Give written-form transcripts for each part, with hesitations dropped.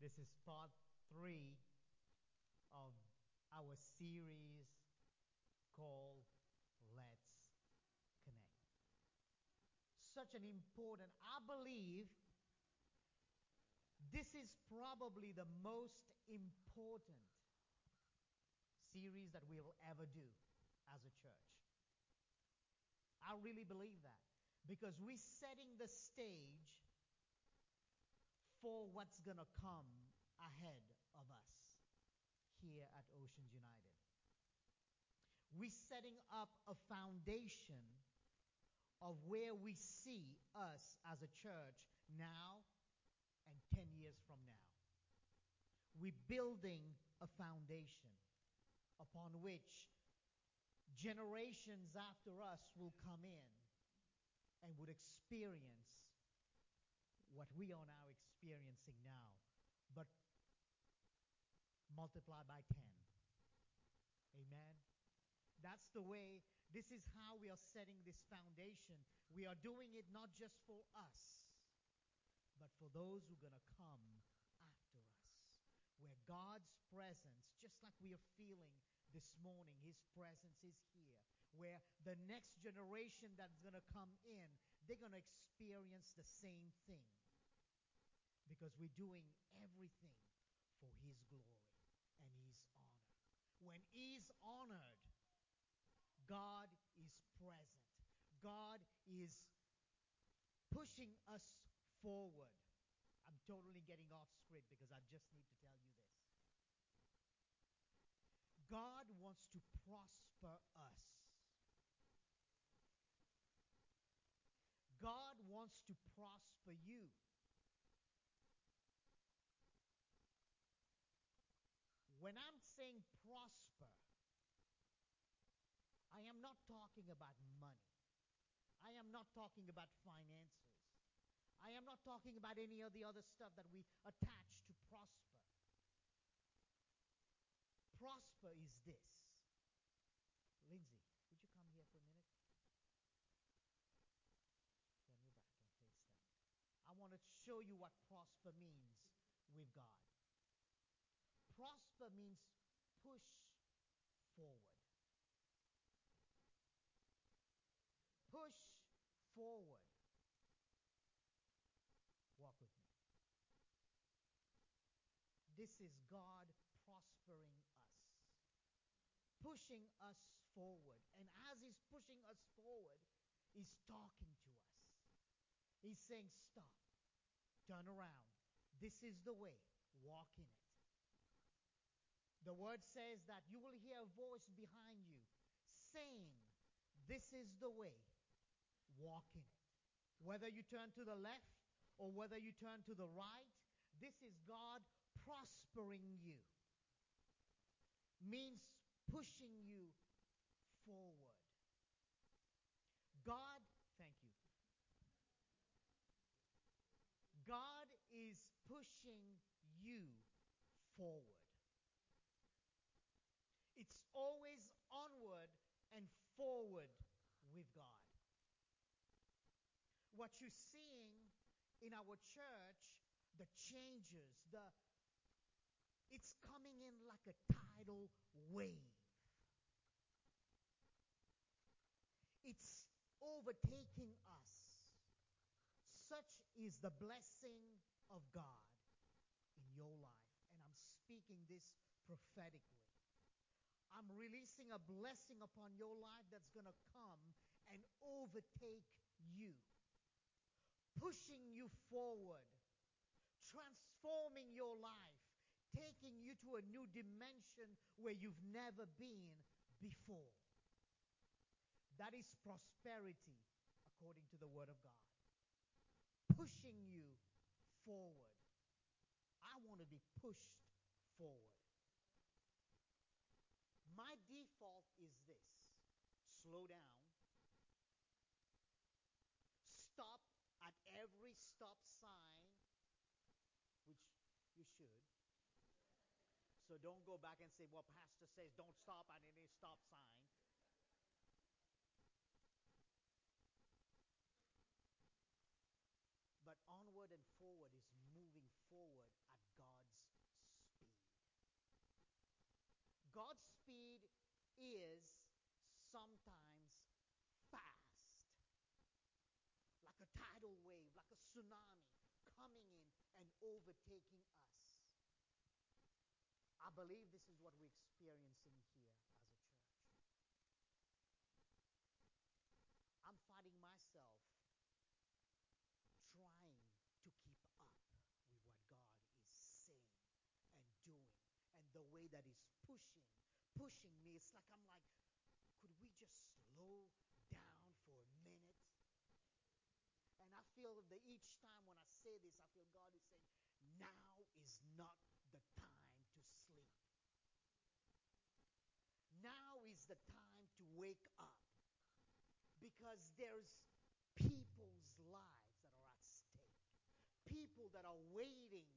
This is part 3 of our series called Let's Connect. Such an important, I believe this is probably the most important series that we'll ever do as a church. I really believe that because we're setting the stage for what's going to come ahead of us here at Oceans United. We're setting up a foundation of where we see us as a church now and 10 years from now. We're building a foundation upon which generations after us will come in and would experience what we are now experiencing now, but multiply by 10. Amen. That's the way, this is how we are setting this foundation. We are doing it not just for us, but for those who are going to come after us. Where God's presence, just like we are feeling this morning, His presence is here. Where the next generation that's going to come in, they're going to experience the same thing. Because we're doing everything for His glory and His honor. When He's honored, God is present. God is pushing us forward. I'm totally getting off script because I just need to tell you this. God wants to prosper us. God wants to prosper you. When I'm saying prosper, I am not talking about money. I am not talking about finances. I am not talking about any of the other stuff that we attach to prosper. Prosper is this. Lindsay, would you come here for a minute? Turn your back and face them. I want to show you what prosper means with God. Prosper means push forward. Push forward. Walk with me. This is God prospering us, pushing us forward. And as He's pushing us forward, He's talking to us. He's saying, stop, turn around. This is the way. Walk in it. The word says that you will hear a voice behind you saying, this is the way. Walk in it. Whether you turn to the left or whether you turn to the right, this is God prospering you. Means pushing you forward. God, thank you. God is pushing you forward. It's always onward and forward with God. What you're seeing in our church, the changes, it's coming in like a tidal wave. It's overtaking us. Such is the blessing of God in your life. And I'm speaking this prophetically. I'm releasing a blessing upon your life that's going to come and overtake you. Pushing you forward. Transforming your life. Taking you to a new dimension where you've never been before. That is prosperity according to the Word of God. Pushing you forward. I want to be pushed forward. My default is this. Slow down. Stop at every stop sign, which you should. So don't go back and say, well, pastor says don't stop at any stop sign. But onward and forward is moving forward at God's is sometimes fast, like a tidal wave, like a tsunami coming in and overtaking us. I believe this is what we're experiencing here as a church. I'm finding myself trying to keep up with what God is saying and doing, and the way that He's pushing me. It's like I'm like, could we just slow down for a minute? And I feel that each time when I say this, I feel God is saying, now is not the time to sleep. Now is the time to wake up. Because there's people's lives that are at stake. People that are waiting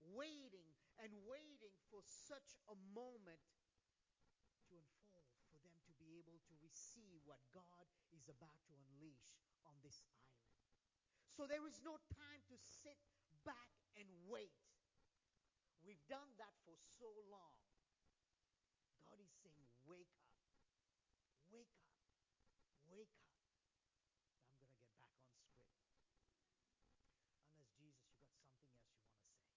for such a moment to unfold, for them to be able to receive what God is about to unleash on this island. So there is no time to sit back and wait. We've done that for so long. God is saying, wake up. Wake up. Wake up. I'm going to get back on script. Unless, Jesus, you got something else you want to say.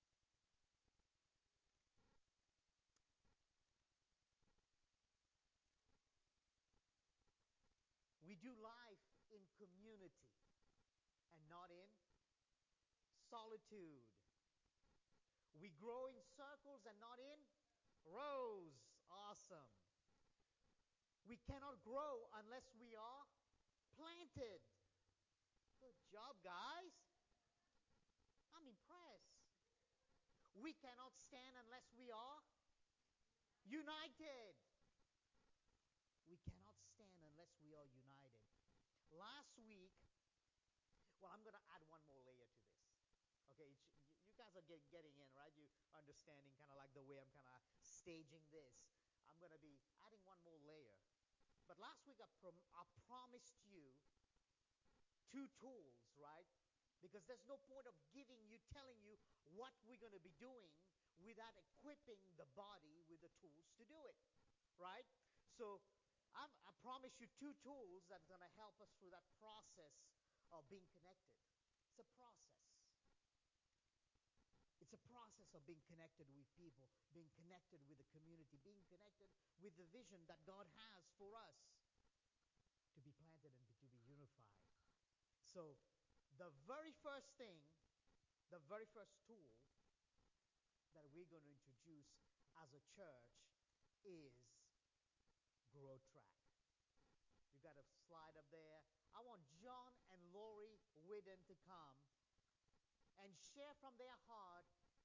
We do life in community and not in solitude. We grow in circles and not in rows. Awesome. We cannot grow unless we are planted. Good job, guys. I'm impressed. We cannot stand unless we are united. We cannot stand unless we are united. Last week, well, I'm going to add one more layer to this. Okay, you guys are getting in, right? You understanding kind of like the way I'm kind of staging this. I'm going to be adding one more layer. But last week I promised you 2 tools, right? Because there's no point of telling you what we're going to be doing without equipping the body with the tools to do it, right? So I promise you 2 tools that are going to help us through that process of being connected. It's a process. It's a process of being connected with people, being connected with the community, being connected with the vision that God has for us to be planted and to be unified. So the very first thing, the very first tool that we're going to introduce as a church is Growth Track. You got a slide up there. I want John and Lori Whidden to come and share from their heart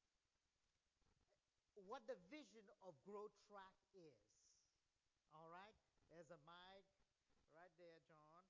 what the vision of Growth Track is. All right? There's a mic right there, John.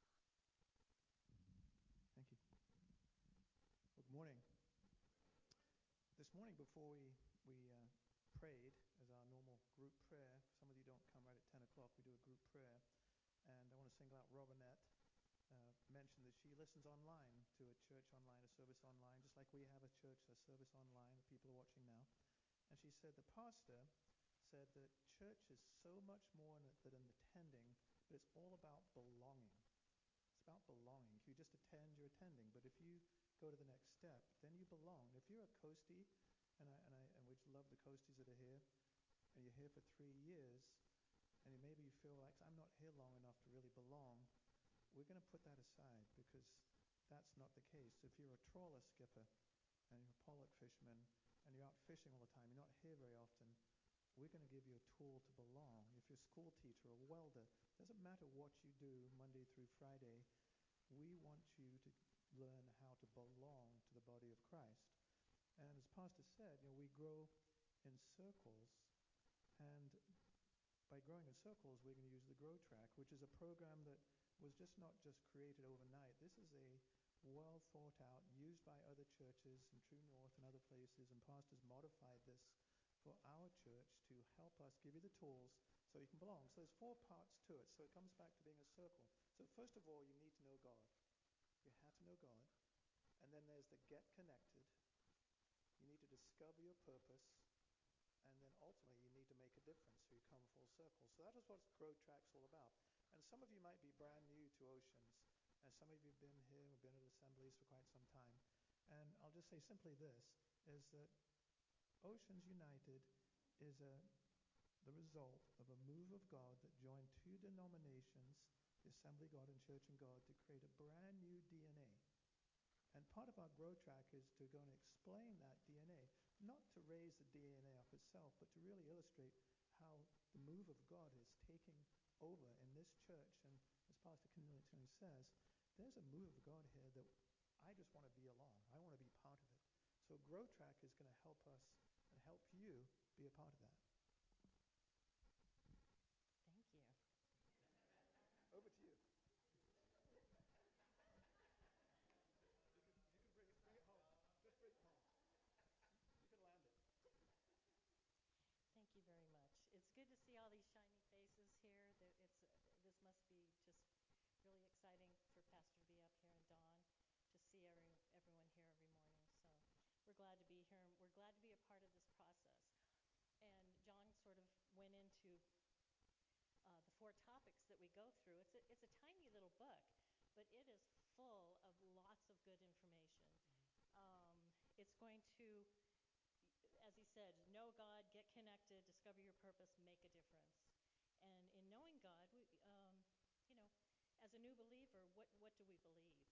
Thank you. Well, good morning. This morning before we prayed as our normal group prayer, some of you don't come right at 10 o'clock, we do a group prayer, and I want to single out Robinette. Mentioned that she listens online to a church online, a service online, just like we have a church, a service online that people are watching now. And she said the pastor said that church is so much more than attending, but it's all about belonging. It's about belonging. If you just attend, you're attending. But if you go to the next step, then you belong. If you're a Coastie, and we love the Coasties that are here, and you're here for 3 years, and maybe you feel like I'm not here long enough to really belong, we're going to put that aside because that's not the case. If you're a trawler skipper and you're a pollock fisherman and you're out fishing all the time, you're not here very often, we're going to give you a tool to belong. If you're a school teacher or a welder, doesn't matter what you do Monday through Friday, we want you to learn how to belong to the body of Christ. And as Pastor said, we grow in circles, and by growing in circles, we're going to use the Grow Track, which is a program that was not just created overnight. This is a well thought out, used by other churches in True North and other places, and pastors modified this for our church to help us give you the tools so you can belong. So there's 4 parts to it. So it comes back to being a circle. So first of all, you need to know God. You have to know God. And then there's the get connected. You need to discover your purpose. and then ultimately you need to make a difference, so you come full circle. So that is what Growth Track's all about. And some of you might be brand new to Oceans, and some of you have been here or been at assemblies for quite some time. And I'll just say simply this, is that Oceans United is the result of a move of God that joined two denominations, the Assembly of God and Church of God, to create a brand new DNA. And part of our Growth Track is to go and explain that DNA, not to raise the DNA up itself, but to really illustrate how the move of God is taking over in this church. And as Pastor continually says, there's a move of God here that I just want to be along. I want to be part of it. So Growth Track is going to help us and help you be a part of that. Thank you. Over to you. You can bring it home. Just bring it home. You can land it. Thank you very much. It's good to see all these shiny faces here. This must be just really exciting for Pastor to be up here and Dawn to see everyone here every morning. So we're glad to be here, and we're glad to be a part of this process. And John sort of went into the 4 topics that we go through. It's a tiny little book, but it is full of lots of good information. It's going to, as he said, know God, get connected, discover your purpose, make a difference. And in knowing God, as a new believer, what do we believe?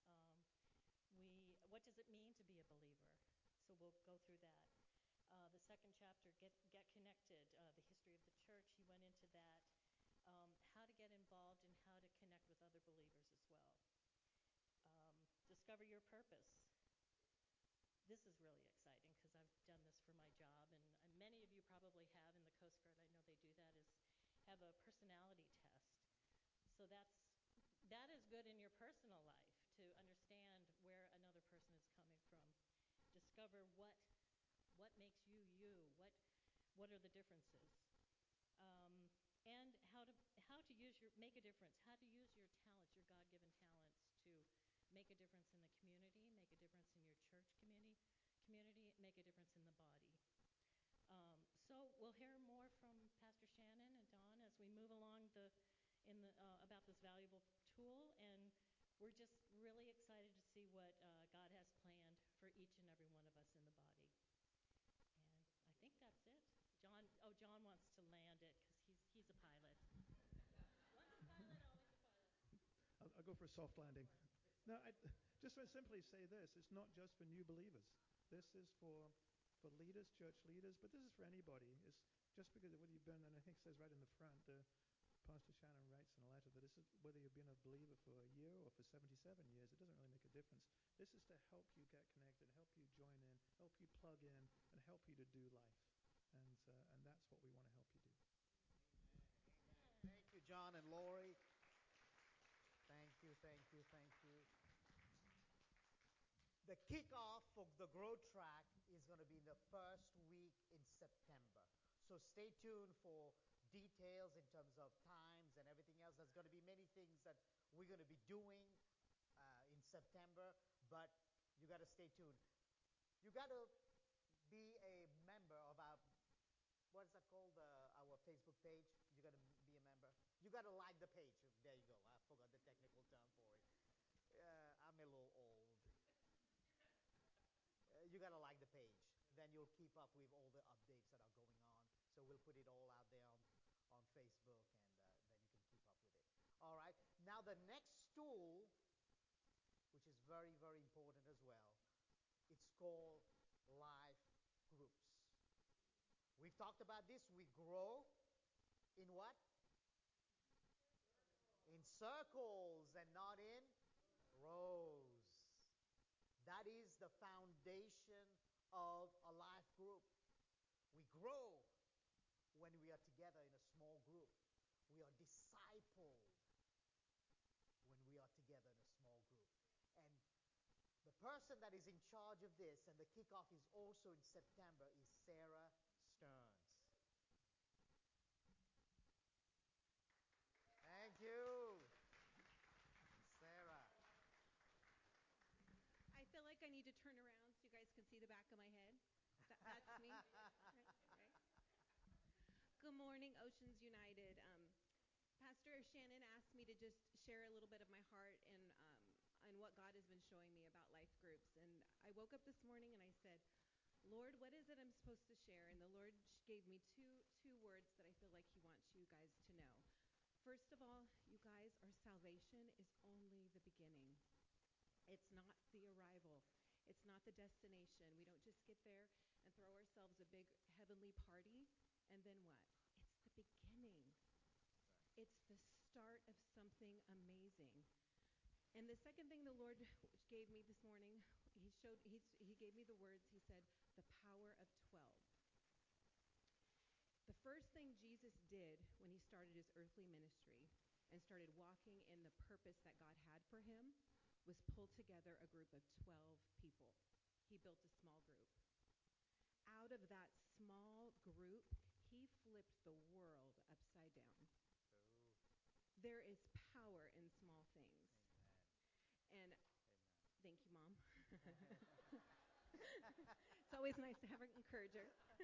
What does it mean to be a believer? So we'll go through that. The second chapter, get connected, the history of the church, he went into that. How to get involved and how to connect with other believers as well. Discover your purpose. This is really exciting because I've done this for my job, and many of you probably have in the Coast Guard. I know they do that, is have a personality test. So that is good in your personal life to understand where another person is coming from. Discover what makes you you. What are the differences? And how to make a difference. How to use your talents, your God-given talents, to make a difference in the community, make a difference in your church community, make a difference in the body. So we'll hear more from Pastor Shannon and Dawn as we move along about this valuable tool, and we're just really excited to see what God has planned for each and every one of us in the body. And I think that's it. John wants to land it because he's a pilot. Once a pilot, always a pilot. I'll go for a soft landing. No, I just want to simply say this. It's not just for new believers. This is for leaders, church leaders, but this is for anybody. It's just because of whether you've been, and I think it says right in the front, Pastor Shannon writes in a letter that this is whether you've been a believer for a year or for 77 years, it doesn't really make a difference. This is to help you get connected, help you join in, help you plug in, and help you to do life. And that's what we want to help you do. Amen. Thank you, John and Lori. Thank you. The kickoff for the Growth Track is going to be in the first week in September. So stay tuned for details in terms of times and everything else. There's going to be many things that we're going to be doing in September, but you got to stay tuned. You got to be a member of our, what is that called, our Facebook page. You got to be a member. You got to like the page. There you go. I forgot the technical term for it. I'm a little old. You got to like the page. Then you'll keep up with all the updates that are going on. So we'll put it all out there on Facebook, and then you can keep up with it. All right. Now the next tool, which is very, very important as well, it's called life groups. We've talked about this. We grow in what? In circles and not in rows. That is the foundation of a life group. We grow when we are together in a small group. We are discipled when we are together in a small group. And the person that is in charge of this, and the kickoff is also in September, is Sarah Stearns. Thank you, Sarah. I feel like I need to turn around so you guys can see the back of my head. That's me. Right? Good morning, Oceans United. Pastor Shannon asked me to just share a little bit of my heart and what God has been showing me about life groups. And I woke up this morning and I said, Lord, what is it I'm supposed to share? And the Lord gave me two words that I feel like he wants you guys to know. First of all, you guys, our salvation is only the beginning. It's not the arrival. It's not the destination. We don't just get there and throw ourselves a big heavenly party, and then what? It's the beginning. It's the start of something amazing. And the second thing the Lord gave me this morning, he gave me the words. He said, the power of 12. The first thing Jesus did when he started his earthly ministry and started walking in the purpose that God had for him was pull together a group of 12 people. He built a small group. Out of that small group, he flipped the world upside down. Oh, There is power in small things. amen. And Amen. thank you, Mom. It's always nice to have an encourager.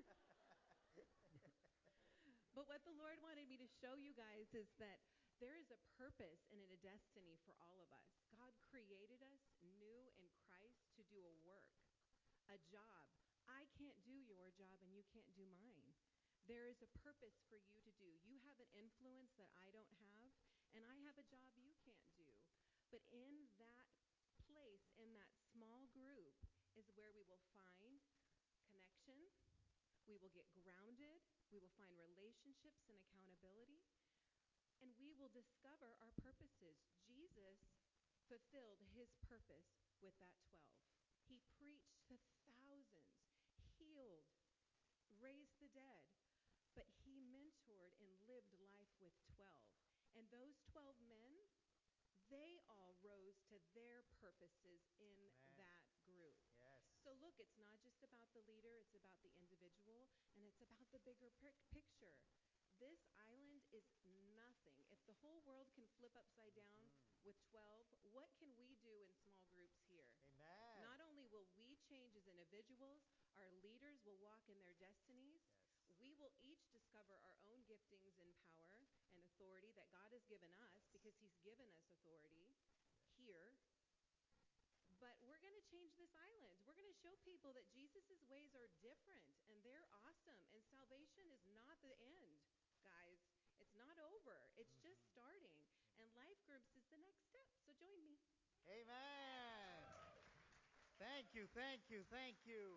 But what the Lord wanted me to show you guys is that there is a purpose and a destiny for all of us. God created us new in Christ to do a work, a job. I can't do your job and you can't do mine. There is a purpose for you to do. You have an influence that I don't have, and I have a job you can't do. But in that place, in that small group, is where we will find connection. We will get grounded. We will find relationships and accountability. And we will discover our purposes. Jesus fulfilled his purpose with that 12. He preached to thousands, healed, raised the dead. But he mentored and lived life with 12. And those 12 men, they all rose to their purposes in Amen. that group. Yes. So look, it's not just about the leader, it's about the individual, and it's about the bigger picture. This island is nothing. If the whole world can flip upside down with 12, what can we do in small groups here? Amen. Not only will we change as individuals, our leaders will walk in their destinies. Yes. We will each discover our own giftings and power and authority that God has given us because he's given us authority here. But we're going to change this island. We're going to show people that Jesus' ways are different and they're awesome. And salvation is not the end, guys. It's not over. It's just starting. And life groups is the next step. So join me. Amen. Thank you, thank you, thank you.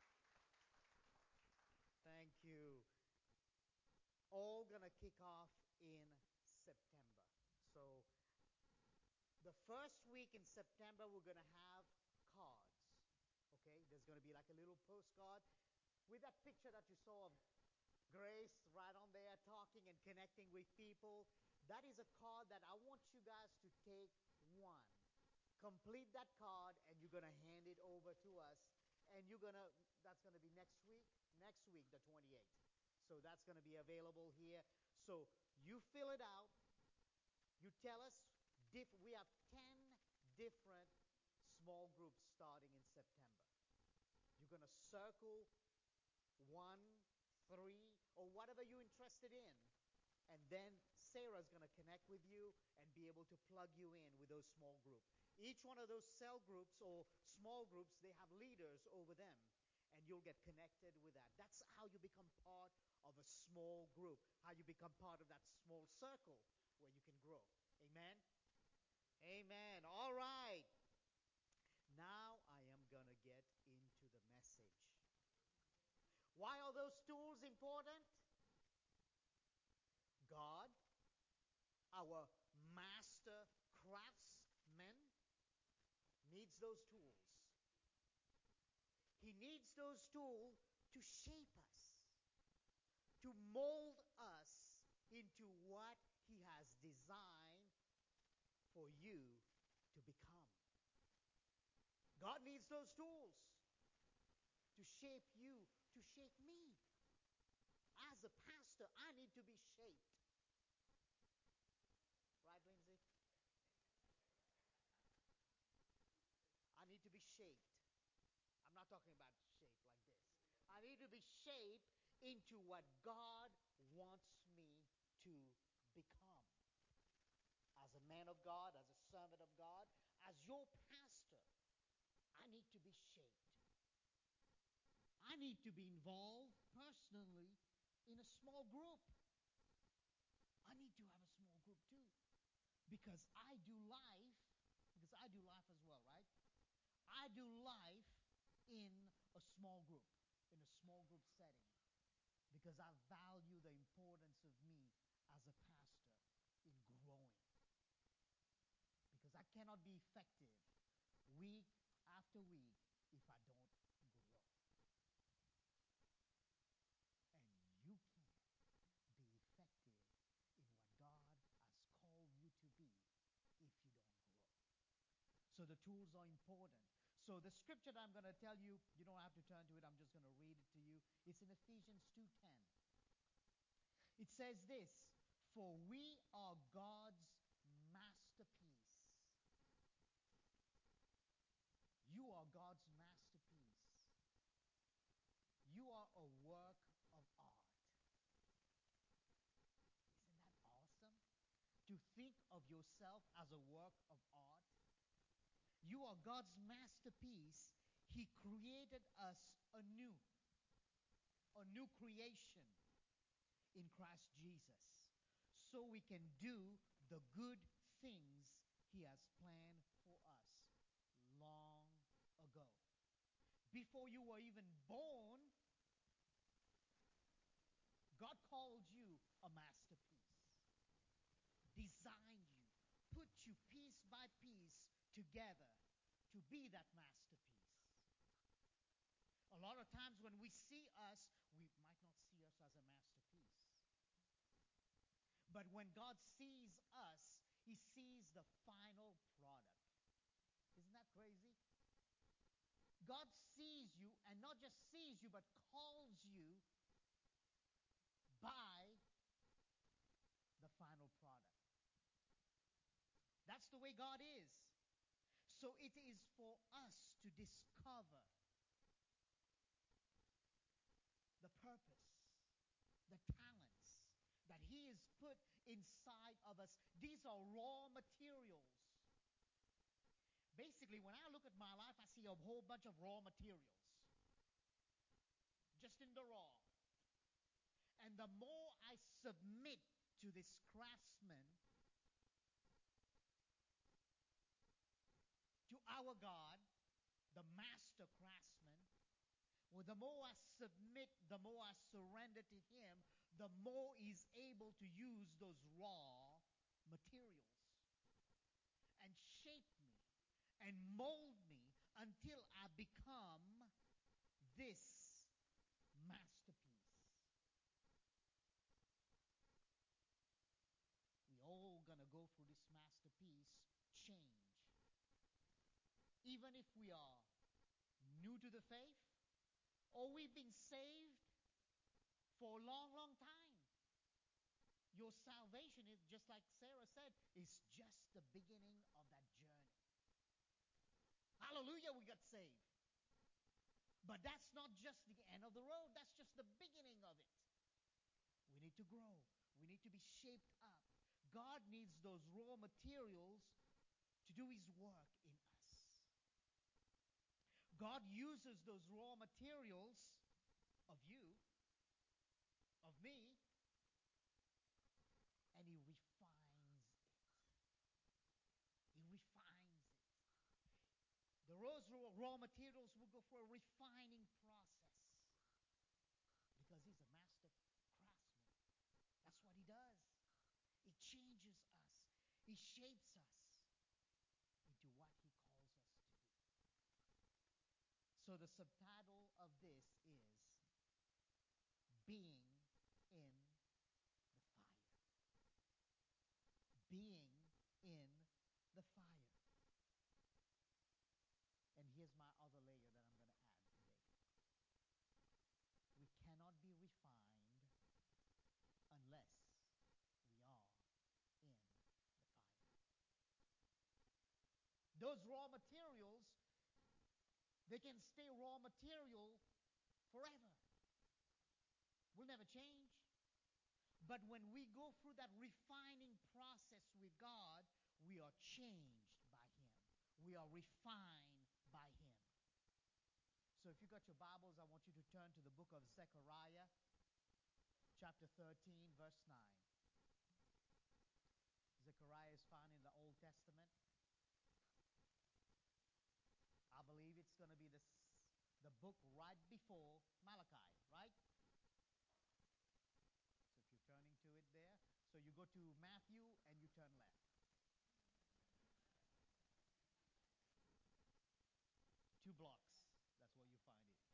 Thank you. All gonna kick off in September. So the first week in September, we're gonna have cards. Okay, there's gonna be like a little postcard with that picture that you saw of Grace right on there talking and connecting with people. That is a card that I want you guys to take one. Complete that card and you're gonna hand it over to us. And that's gonna be next week, the 28th. So that's gonna be available here. So you fill it out. You tell us, we have 10 different small groups starting in September. You're gonna circle 1, 3, or whatever you're interested in. And then Sarah's going to connect with you and be able to plug you in with those small groups. Each one of those cell groups or small groups, they have leaders over them. And you'll get connected with that. That's how you become part of a small group. How you become part of that small circle where you can grow. Amen? Amen. All right. Now I am going to get into the message. Why are those tools important? God, our master craftsman, needs those tools. He needs those tools to shape us, to mold us into what he has designed for you to become. God needs those tools to shape you, to shape me. As a pastor, I need to be shaped. Right, Lindsay? I need to be shaped. I'm not talking about shape like this. I need to be shaped into what God wants me to become. As a man of God, as a servant of God, as your pastor, I need to be shaped. I need to be involved personally in a small group. I need to have a small group too. Because I do life as well, right? I do life in a small group, in a small group setting. Because I value the importance of me as a pastor in growing. Because I cannot be effective week after week if I don't grow. And you can't be effective in what God has called you to be if you don't grow. So the tools are important. So the scripture that I'm going to tell you, you don't have to turn to it. I'm just going to read it to you. It's in Ephesians 2:10. It says this, "For we are God's masterpiece." You are God's masterpiece. You are a work of art. Isn't that awesome? To think of yourself as a work of art. You are God's masterpiece. He created us anew, a new creation in Christ Jesus, so we can do the good things He has planned for us long ago. Before you were even born, God called you a masterpiece, designed you, put you piece by piece together to be that masterpiece. A lot of times when we see us, we might not see us as a masterpiece. But when God sees us, He sees the final product. Isn't that crazy? God sees you, and not just sees you, but calls you by the final product. That's the way God is. So it is for us to discover the purpose, the talents that He has put inside of us. These are raw materials. Basically, when I look at my life, I see a whole bunch of raw materials. Just in the raw. And the more I submit to this craftsman, to our God, the master craftsman, well, the more I submit, the more I surrender to Him, the more He's able to use those raw materials and shape me and mold me until I become this masterpiece. We all gonna go through this masterpiece change. Even if we are new to the faith, or we've been saved for a long, long time. Your salvation is, just like Sarah said, is just the beginning of that journey. Hallelujah, we got saved. But that's not just the end of the road. That's just the beginning of it. We need to grow. We need to be shaped up. God needs those raw materials to do His work in us. God uses those raw materials of you, of me, and He refines it. He refines it. Those raw materials will go for a refining process because He's a master craftsman. That's what He does. He changes us. He shapes us into what He calls us to be. So the subtitle of this is Being in the Fire. Being in the fire. And here's my other layer that I'm going to add today. We cannot be refined unless we are in the fire. Those raw materials, they can stay raw material forever. Will never change. But when we go through that refining process with God, we are changed by Him. We are refined by Him. So if you got your Bibles, I want you to turn to the book of Zechariah, chapter 13, verse 9. Zechariah is found in the Old Testament. I believe it's going to be the book right before Malachi, right? So if you're turning to it there, so you go to Matthew and you turn left. 2 blocks, that's where you find it.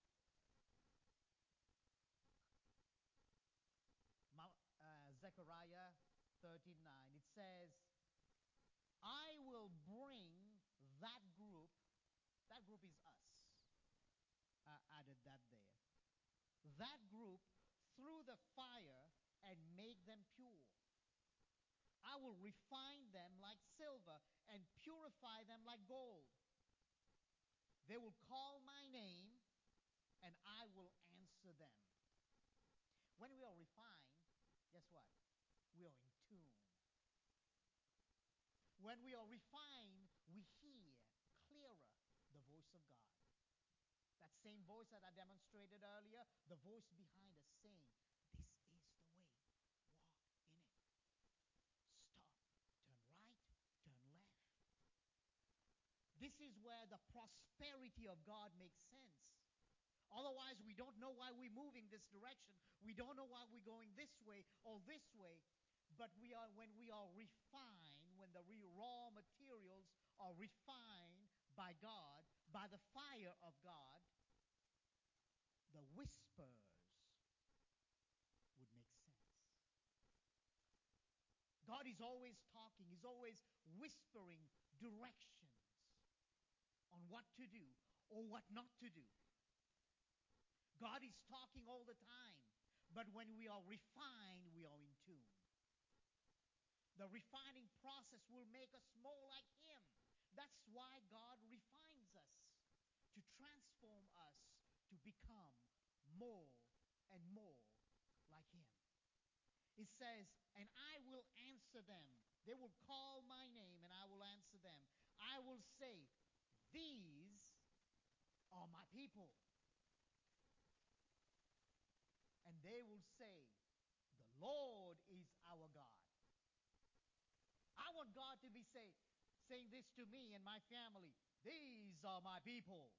Zechariah 13:9, it says, I will bring that group is us. I added that there. That group through the fire and make them pure. I will refine them like silver and purify them like gold. They will call my name and I will answer them. When we are refined, guess what? We are in tune. When we are refined, we hear clearer the voice of God. That same voice that I demonstrated earlier, the voice behind us saying, this is the way, walk in it. Stop, turn right, turn left. This is where the prosperity of God makes sense. Otherwise, we don't know why we're moving this direction. We don't know why we're going this way or this way. But when we are refined, when the raw materials are refined by God, by the fire of God, the whispers would make sense. God is always talking. He's always whispering directions on what to do or what not to do. God is talking all the time. But when we are refined, we are in tune. The refining process will make us more like Him. That's why God refines us, to transform us to become more and more like Him. It says, and I will answer them. They will call my name and I will answer them. I will say, these are my people. And they will say, the Lord is our God. I want God to be saying this to me and my family. These are my people.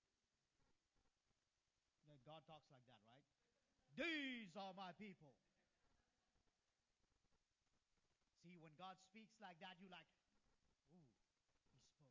God talks like that, right? These are my people. See, when God speaks like that, you're like, ooh, He spoke.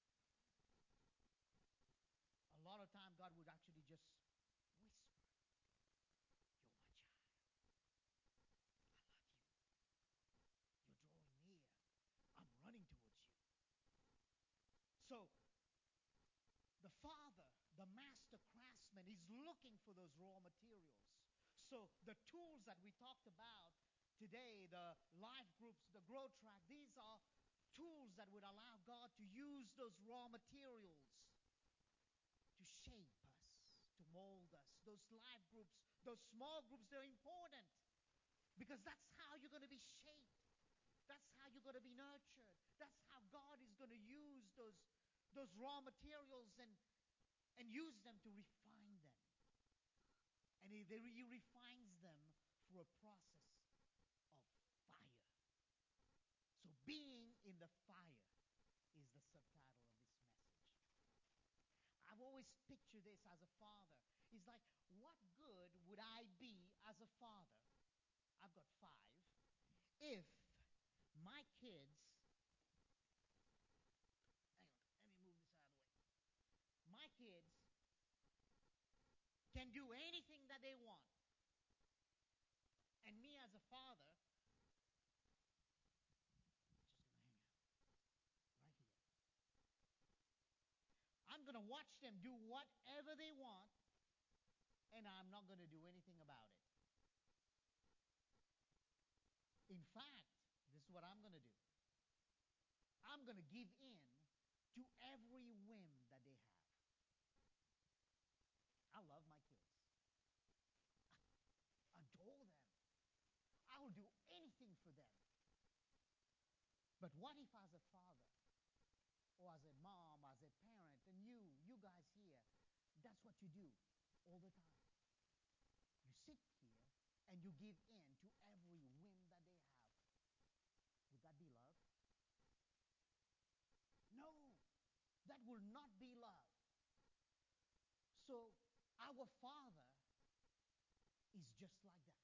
A lot of time, God would actually just whisper, you're my child. I love you. You're drawing near. I'm running towards you. So, the Father, the master craftsman, is looking for those raw materials. So, the tools that we talked about today, the life groups, the growth track, these are tools that would allow God to use those raw materials to shape us, to mold us. Those life groups, those small groups, they're important because that's how you're going to be shaped. That's how you're going to be nurtured. That's how God is going to use those raw materials and use them to refine them. And He refines them through a process of fire. So being in the fire is the subtitle of this message. I've always pictured this as a father. It's like, what good would I be as a father? I've got 5. If my kids, hang on, let me move this out of the way. My kids can do anything that they want. And me as a father, just going to hang out right here. I'm going to watch them do whatever they want, and I'm not going to do anything about it. In fact, this is what I'm going to do. I'm going to give in to every whim that they have. I love my kids. I adore them. But what if as a father or as a mom, as a parent, and you guys here, that's what you do all the time. You sit here and you give in to every whim that they have. Would that be love? No, that will not be love. So our Father is just like that.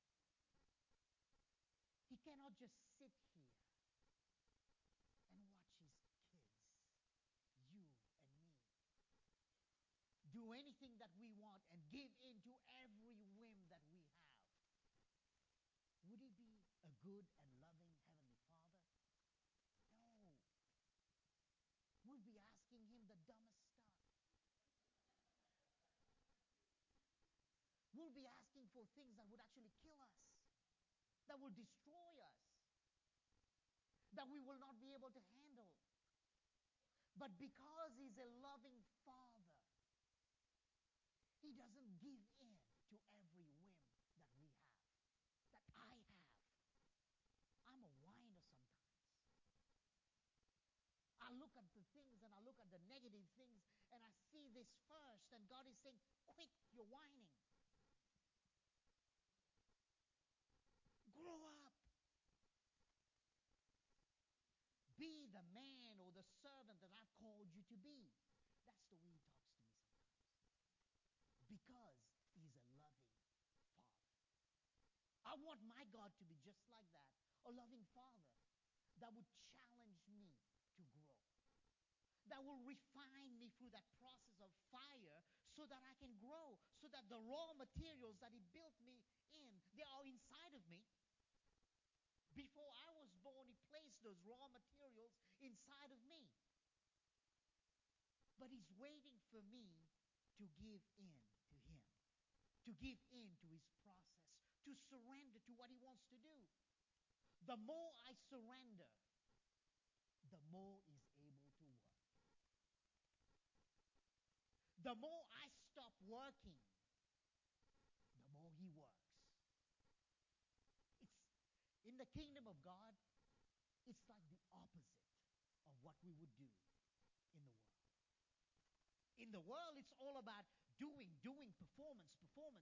He cannot just sit here and watch his kids, you and me, do anything that we want and give in to every whim that we have. Would he be a good and loving Heavenly Father? No. We'll be asking him the dumbest stuff. We'll be asking for things that would actually kill us, that will destroy us, that we will not be able to handle. But because he's a loving Father, he doesn't give in to every whim that we have, that I have. I'm a whiner sometimes. I look at the things and I look at the negative things and I see this first, and God is saying, quit your whining. Grow up. Be the man or the servant that I've called you to be. That's the way he talks to me sometimes. Because he's a loving Father. I want my God to be just like that. A loving Father that would challenge me to grow. That will refine me through that process of fire so that I can grow. So that the raw materials that he built me in, they are inside of me. Before I was born, he placed those raw materials inside of me. But he's waiting for me to give in to him, to give in to his process, to surrender to what he wants to do. The more I surrender, the more he's able to work. The more I stop working, the more he works. In the kingdom of God, it's like the opposite of what we would do in the world. In the world, it's all about doing, performance.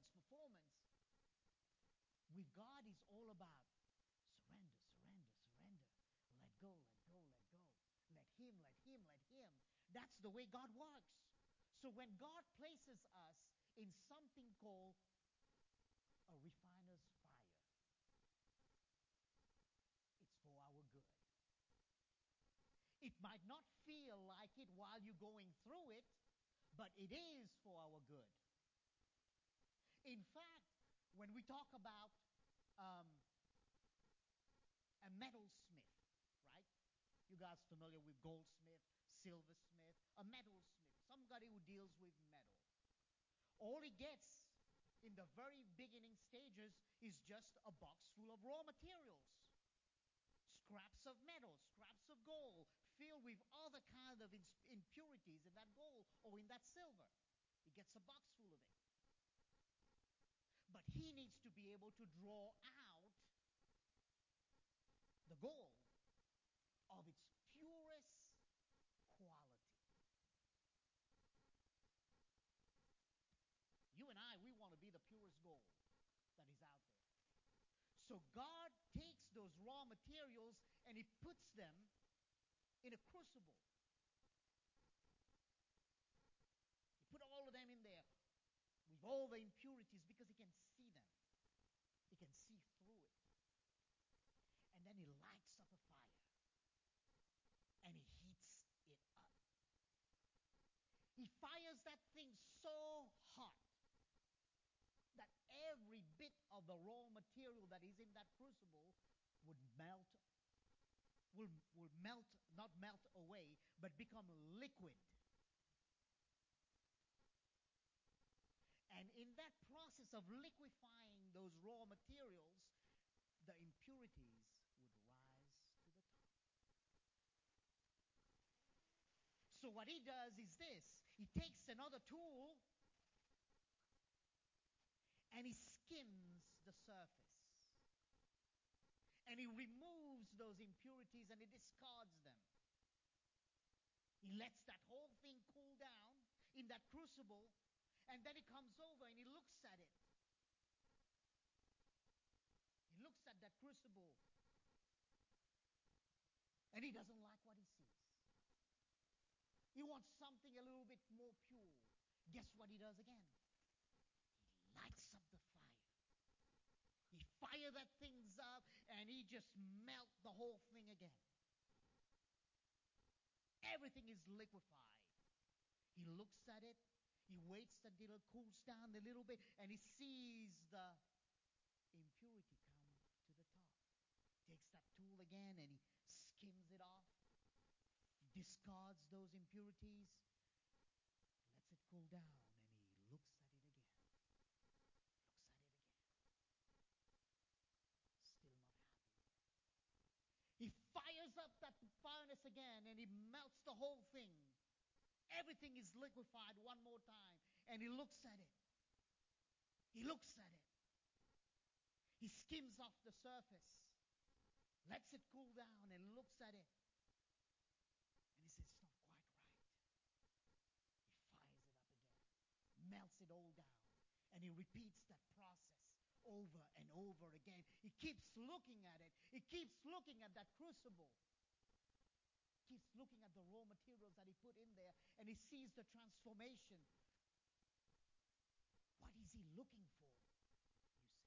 With God, it's all about surrender. Let go. Let him. That's the way God works. So when God places us in something called a refiner's fire, it's for our good. It might not feel like it while you're going through it, but it is for our good. In fact, when we talk about a metalsmith, right? You guys familiar with goldsmith, silversmith, a metalsmith, somebody who deals with metal. All he gets in the very beginning stages is just a box full of raw materials. Scraps of metal, scraps of gold, filled with other kind of impurities in that gold or in that silver. He gets a box full of it. But he needs to be able to draw out the gold of its purest quality. You and I, we want to be the purest gold that is out there. So God takes those raw materials and he puts them in a crucible. He put all of them in there with all the impurities because he can see them. He can see through it. And then he lights up a fire. And he heats it up. He fires that thing so hot that every bit of the raw material that is in that crucible would melt, will melt, not melt away, but become liquid. And in that process of liquefying those raw materials, the impurities would rise to the top. So what he does is this. He takes another tool and he skims the surface. And he removes those impurities and he discards them. He lets that whole thing cool down in that crucible, and then he comes over and he looks at it. He looks at that crucible, and he doesn't like what he sees. He wants something a little bit more pure. Guess what he does again? He lights up the fire. He fire that things up, and he just melt the whole thing again. Everything is liquefied. He looks at it. He waits until it cools down a little bit, and he sees the impurity come to the top. Takes that tool again, and he skims it off, discards those impurities, lets it cool down, and he looks at it again. Looks at it again. Still not happy. He fires up that furnace again, and he melts the whole thing. Everything is liquefied one more time, and he looks at it. He looks at it. He skims off the surface, lets it cool down, and looks at it. And he says, it's not quite right. He fires it up again, melts it all down, and he repeats that process over and over again. He keeps looking at it. He keeps looking at that crucible. Keeps looking at the raw materials that he put in there, and he sees the transformation. What is he looking for, you say?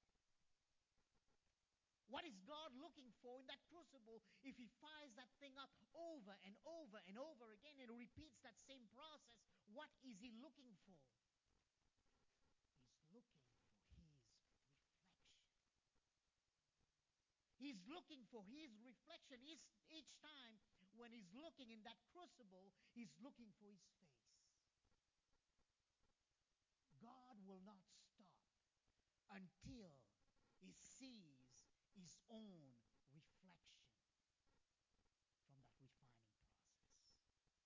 What is God looking for in that crucible if he fires that thing up over and over and over again and repeats that same process? What is he looking for? He's looking for his reflection. He's looking for his reflection. Each time when he's looking in that crucible, he's looking for his face. God will not stop until he sees his own reflection from that refining process.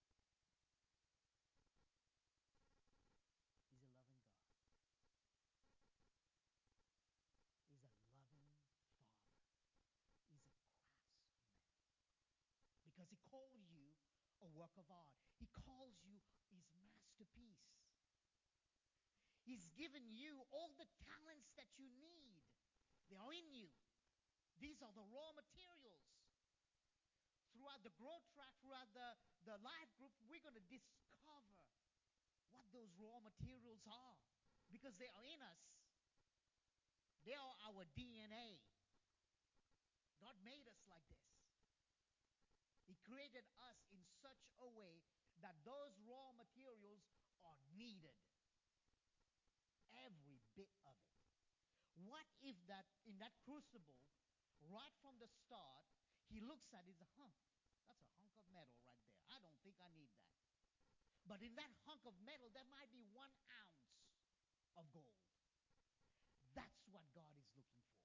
He's a loving God. He's a loving Father. He's a craftsman. Because he called you a work of art. He calls you his masterpiece. He's given you all the talents that you need. They are in you. These are the raw materials. Throughout the growth track, throughout the life group, we're going to discover what those raw materials are. Because they are in us. They are our DNA. God made us like this. He created us in such a way that those raw materials are needed. Every bit of it. What if that in that crucible, right from the start, he looks at it and says, that's a hunk of metal right there. I don't think I need that. But in that hunk of metal, there might be 1 ounce of gold. That's what God is looking for.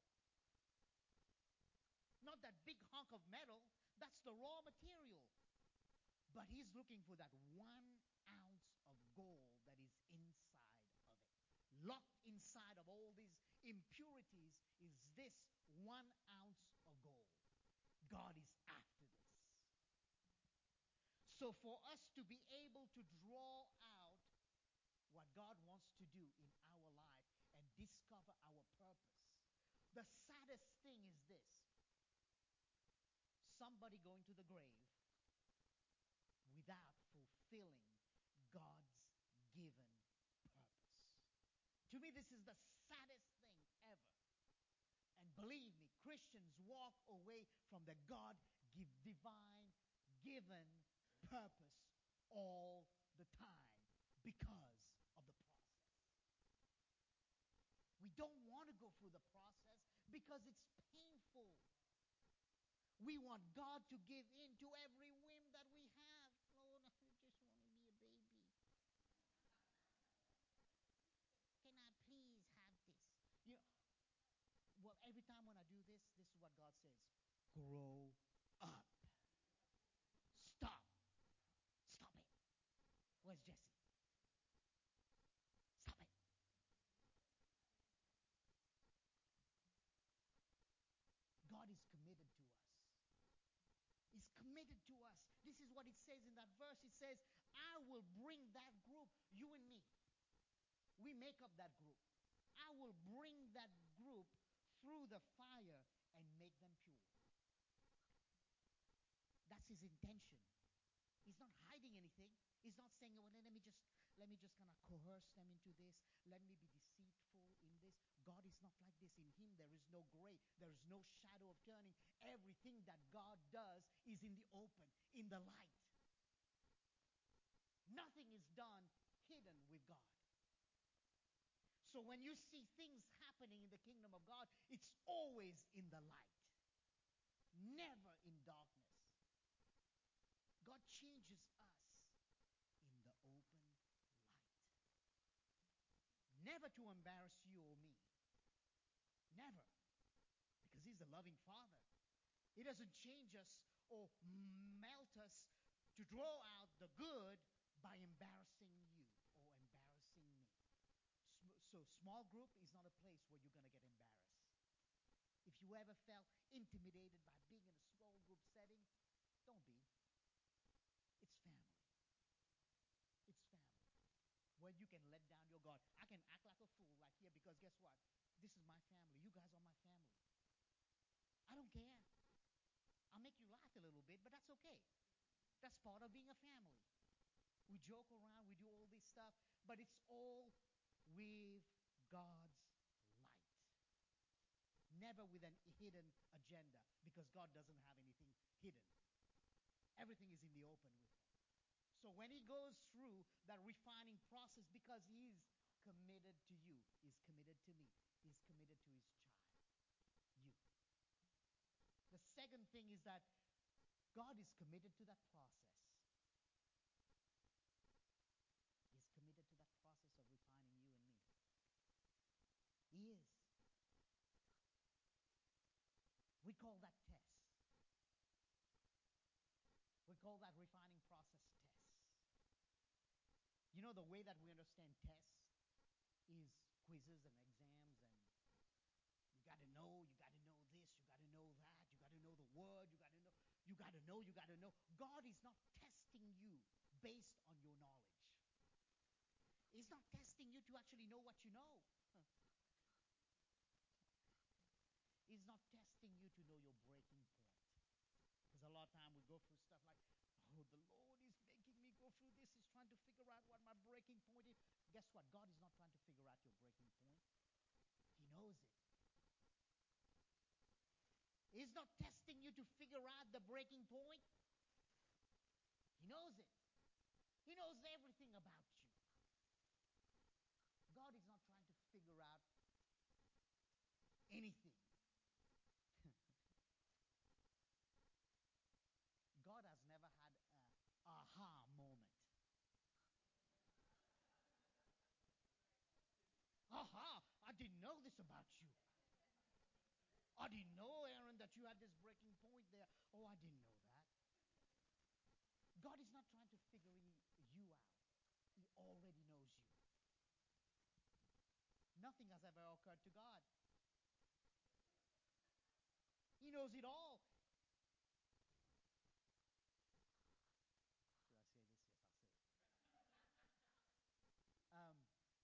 Not that big hunk of metal. That's the raw material. But he's looking for that 1 ounce of gold that is inside of it. Locked inside of all these impurities is this 1 ounce of gold. God is after this. So for us to be able to draw out what God wants to do in our life and discover our purpose, the saddest thing is this. Somebody going to the grave without fulfilling God's given purpose. To me, this is the saddest thing ever. And believe me, Christians walk away from the divine given purpose all the time because of the process. We don't want to go through the process because it's painful. We want God to give in to every whim that we have. Lord, I just want to be a baby. Can I please have this? You know, well, every time when I do this, this is what God says. Grow up. Stop. Stop it. Where's Jesse? Stop it. God is committed this is what it says in that verse. It says, I will bring that group, you and me. We make up that group. I will bring that group through the fire and make them pure. That's his intention. He's not hiding anything. He's not saying, well, let me just kind of coerce them into this. Let me be deceitful in this. God is not like this. In him there is no gray. There is no shadow of turning. Everything that God does is in the open, in the light. Nothing is done hidden with God. So when you see things happening in the kingdom of God, it's always in the light. Never in darkness. God changes us in the open light. Never to embarrass you or me. Never. Because he's a loving Father. He doesn't change us or melt us to draw out the good by embarrassing you or embarrassing me. So small group is not a place where you're going to get embarrassed. If you ever felt intimidated by being in a small group setting, don't be. It's family. It's family. Where you can let down your guard. I can act like a fool like here because guess what? This is my family. You guys are my family. I don't care. I'll make you laugh a little bit, but that's okay. That's part of being a family. We joke around, we do all this stuff, but it's all with God's light. Never with an hidden agenda, because God doesn't have anything hidden. Everything is in the open with him. So when he goes through that refining process, because he's committed to you, he's committed to me, he's committed to his child, you. The second thing is that God is committed to that process. He's committed to that process of refining you and me. He is. We call that test. We call that refining process test. You know, the way that we understand tests is quizzes and exams, and you got to know this, you got to know that, you got to know the word, you got to know. God is not testing you based on your knowledge. He's not testing you to actually know what you know. He's not testing you to know your breaking point. Because a lot of time we go through stuff like, oh, the Lord is making me go through this. He's trying to figure out what my breaking point is. Guess what? God is not trying to figure out your breaking point. He knows it. He's not testing you to figure out the breaking point. He knows it. He knows everything about you. God is not trying to figure out anything. God has never had an aha moment. Aha! I didn't know this about you. I didn't know, Aaron, that you had this breaking point there. Oh, I didn't know that. God is not trying to figure you out. He already knows you. Nothing has ever occurred to God. He knows it all. Should I say this? Yes, I'll say it.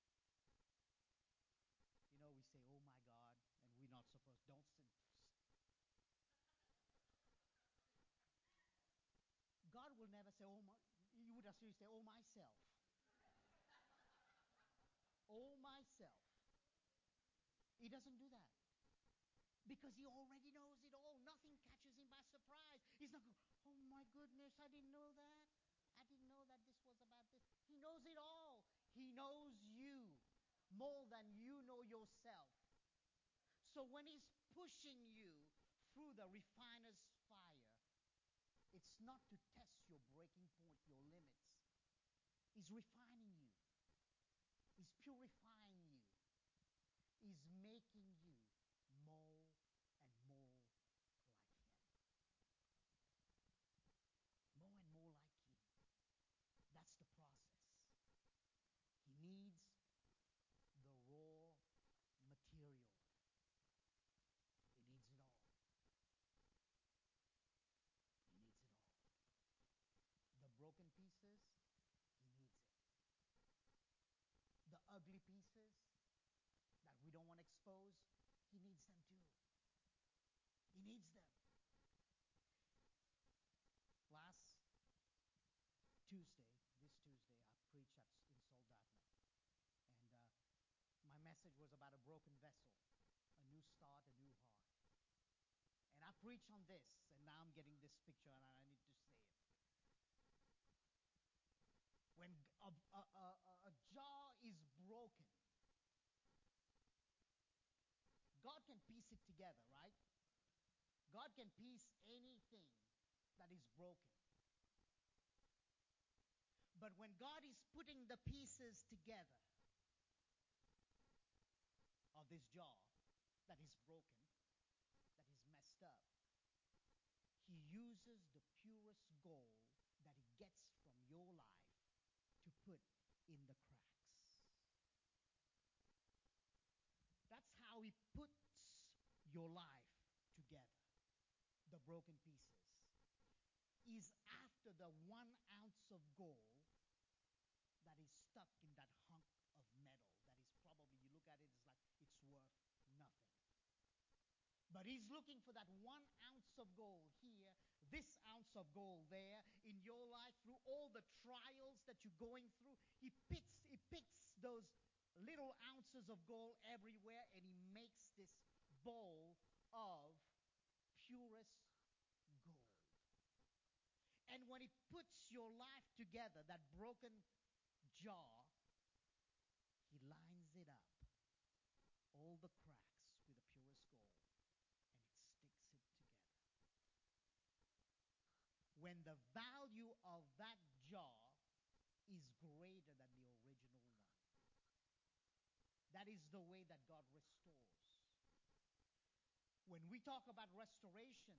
You know, we say, oh my God, and we're not supposed, don't say. God will never say, oh my, you would actually say, oh myself. Oh myself. He doesn't do that. Because he already knows it all. Nothing catches him by surprise. He's not going, oh my goodness, I didn't know that. I didn't know that this was about this. He knows it all. He knows you more than you know yourself. So when he's pushing you through the refiner's fire, it's not to test your breaking point, your limits. He's refining you. He's purifying you. He's making you more and more like him. More and more like him. That's the process. He needs the raw material. He needs it all. He needs it all. exposed, he needs them too. He needs them. Last Tuesday, this Tuesday, I preached in Soldotna. And my message was about a broken vessel, a new start, a new heart. And I preach on this, and now I'm getting this picture, and I need to say it. When a jar is broken, God can piece it together, right? God can piece anything that is broken. But when God is putting the pieces together of this jar that is broken, that is messed up, He uses the purest gold that He gets from your life to put in the cracks. That's how He puts your life together, the broken pieces. Is after the 1 ounce of gold that is stuck in that hunk of metal that is probably, you look at it, it's like it's worth nothing. But He's looking for that 1 ounce of gold here, this ounce of gold there in your life through all the trials that you're going through. He picks those little ounces of gold everywhere, and He makes this bowl of purest gold. And when He puts your life together, that broken jar, He lines it up, all the cracks with the purest gold, and it sticks it together. When the value of that jar is greater than the original one. That is the way that God restores. When we talk about restoration,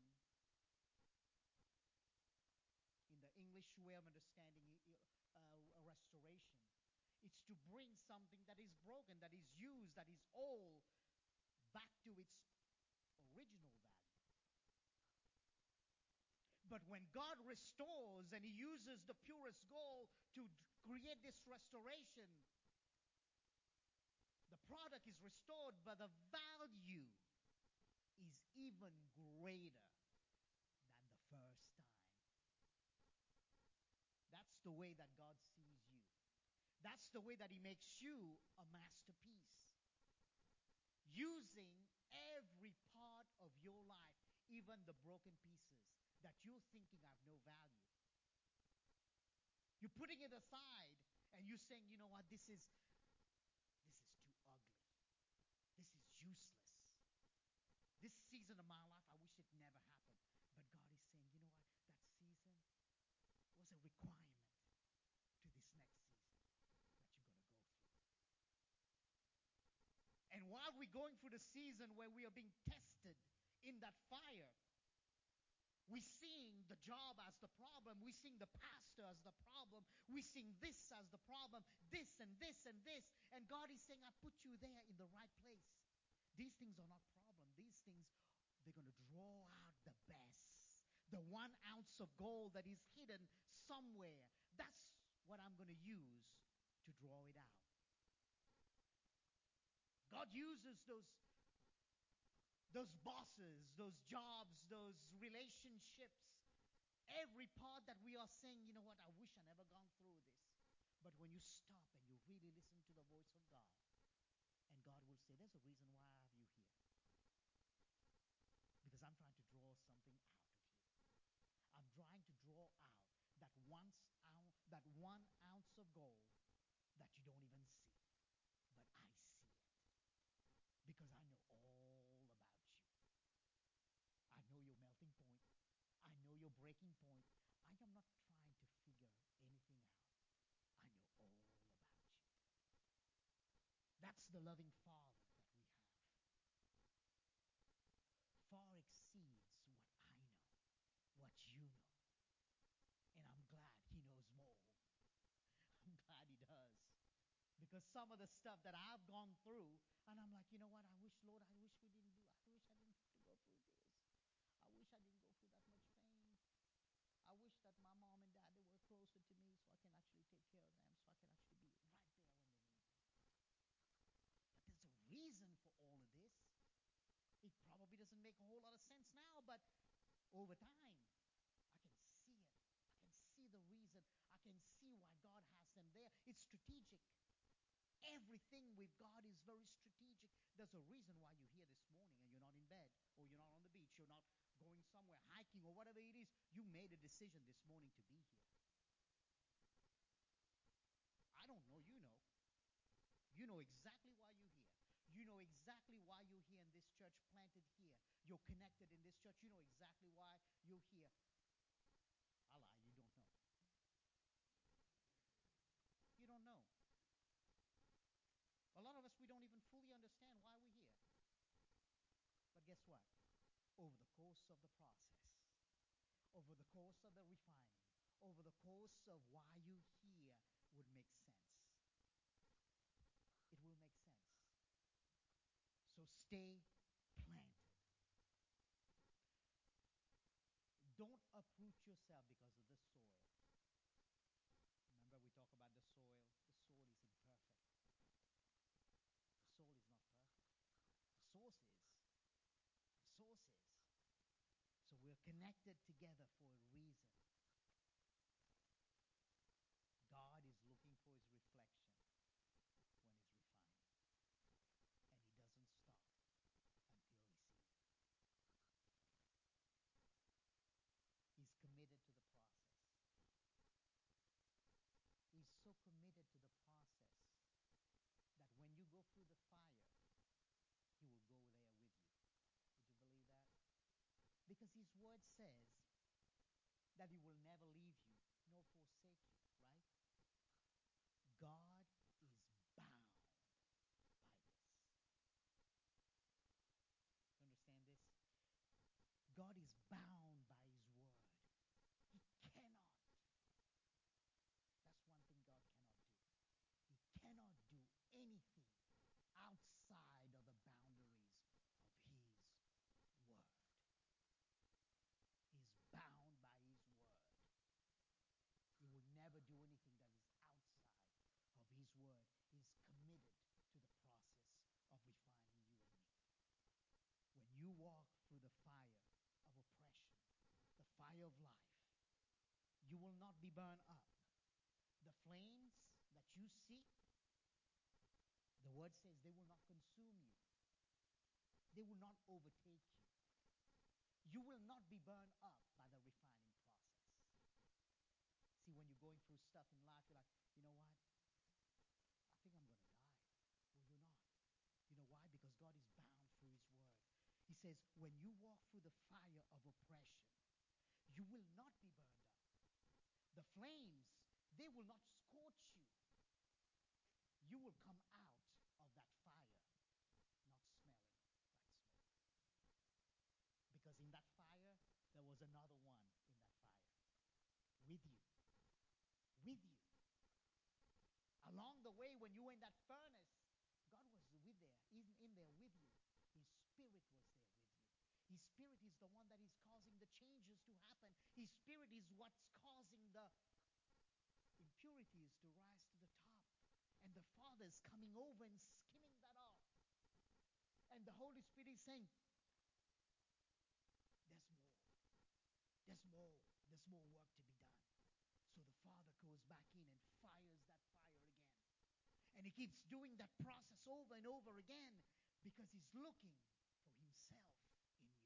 in the English way of understanding restoration, it's to bring something that is broken, that is used, that is old, back to its original value. But when God restores and He uses the purest gold to create this restoration, the product is restored, but the value is even greater than the first time. That's the way that God sees you. That's the way that He makes you a masterpiece. Using every part of your life, even the broken pieces that you're thinking have no value. You're putting it aside and you're saying, you know what, this is too ugly. This is useless. This season of my life, I wish it never happened. But God is saying, you know what, that season was a requirement to this next season that you're going to go through. And while we're going through the season where we are being tested in that fire, we're seeing the job as the problem. We're seeing the pastor as the problem. We're seeing this as the problem, this and this and this. And God is saying, I put you there in the right place. These things are not problem. These things, they're going to draw out the best. The 1 ounce of gold that is hidden somewhere. That's what I'm going to use to draw it out. God uses those bosses, those jobs, those relationships, every part that we are saying, you know what, I wish I never gone through this. But when you stop and you really listen to the voice of God, and God will say, there's a reason why I have you here. Because I'm trying to draw something out of you. I'm trying to draw out that 1 ounce of gold that you don't even see. But I see it. Because I know all about you. I know your melting point. I know your breaking point. I am not trying to figure anything out. I know all about you. That's the loving Father that we have. Far exceeds what I know, what you know. And I'm glad He knows more. I'm glad He does. Because some of the stuff that I've gone through, and I'm like, you know what, Lord, I wish we didn't do. I wish I didn't have to go through this. I wish I didn't go through that much pain. I wish that my mom and dad, they were closer to me so I can actually take care of them, so I can actually be right there when they need me. But there's a reason for all of this. but over time, I can see it. I can see the reason. I can see why God has them there. It's strategic. Everything with God is very strategic. There's a reason why you're here this morning and you're not in bed, or you're not on the beach, you're not going somewhere hiking, or whatever it is. You made a decision this morning to be here. I don't know, you know. You know exactly why you're here. You know exactly why you're here in this church, planted here. You're connected in this church. You know exactly why you're here. I lie, you don't know. You don't know. A lot of us, we don't even fully understand why we're here. But guess what? Over the course of the process, over the course of the refining, over the course of why you're here would make sense. It will make sense. So stay planted. Don't uproot yourself because of the soil. Remember, we talk about the soil. The soil is imperfect. The soil is not perfect. The source is. The source is. So we're connected together for a reason. God is looking for his reflection when he's refining. And he doesn't stop until he sees it. He's committed to the process. He's so committed to the process that when you go through the fire, he will go there with you. Would you believe that? Because his word says that he will never leave you nor forsake you, right? God is bound by this. You understand this? God is bound by his word. He cannot. That's one thing God cannot do. He cannot do anything outside of the boundaries of his word. He's bound by his word. He will never do anything that is outside of his word. He's committed to the process of refining you and me. When you walk through the fire of oppression, the fire of life, you will not be burned up. The flames that you see, the word says they will not consume you. They will not overtake you. You will not be burned up by the refining process. See, when you're going through stuff in life, you're like, you know what? I think I'm going to die. Well, you're not. You know why? Because God is bound through his word. He says, when you walk through the fire of oppression, you will not be burned up. The flames, they will not scorch you. You will come out of that fire not smelling like smoke. Because in that fire, there was another one in that fire. With you. With you. Along the way, when you were in that furnace, God was in there with you. His Spirit was there with you. His Spirit is the one that is causing the changes to happen. His Spirit is what's causing the impurities to rise to the top. And the Father's coming over and skimming that off. And the Holy Spirit is saying, there's more. There's more. There's more work to be done. So the Father goes back in and fires that fire again. And he keeps doing that process over and over again because he's looking for himself in you.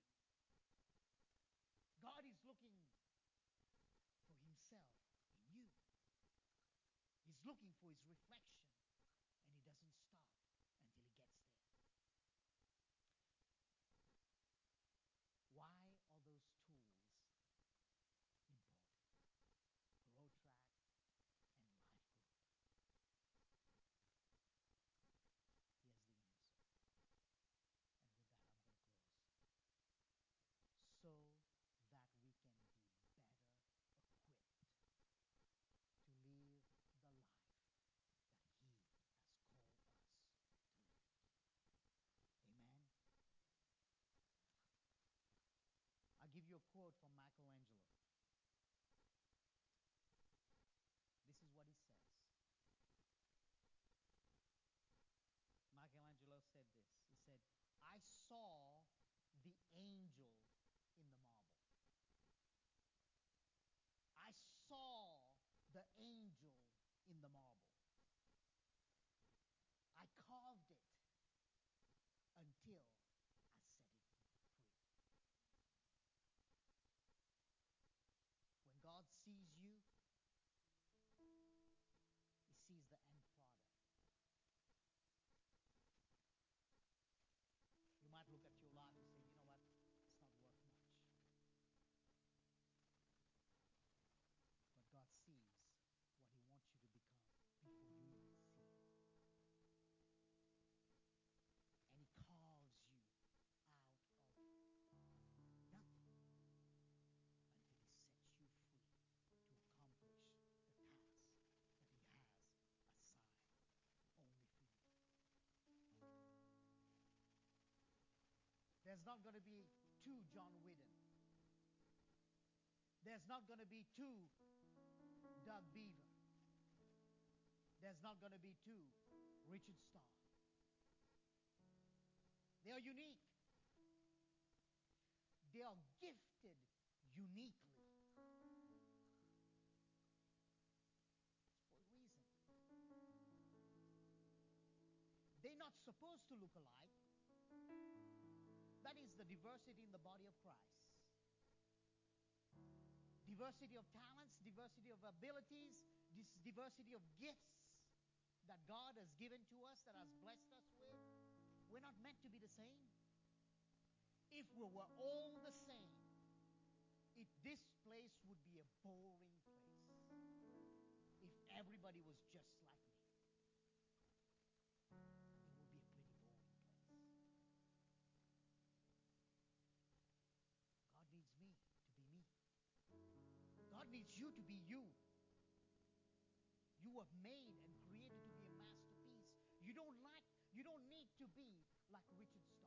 God is looking for himself in you. He's looking for his reflection, and he doesn't stop until he gets there. Why are those tools important? Grow Track and Life Group. Here's the answer. And with that, I'm going to close. So that we can be better equipped to live the life that he has called us to live. Amen. I'll give you a quote from Michelangelo. This is what he says. Michelangelo said this. He said, I saw the angel in the There's not going to be two John Whedon. There's not going to be two Doug Beaver. There's not going to be two Richard Starr. They are unique. They are gifted uniquely. It's for a reason. They're not supposed to look alike. That is the diversity in the body of Christ. Diversity of talents, diversity of abilities, this diversity of gifts that God has given to us, that has blessed us with. We're not meant to be the same. If we were all the same, this place would be a boring place. If everybody was just like me, it would be a pretty boring place. God needs me to be me. God needs you to be you. You were made and created to be a masterpiece. You don't need to be like Richard Starr.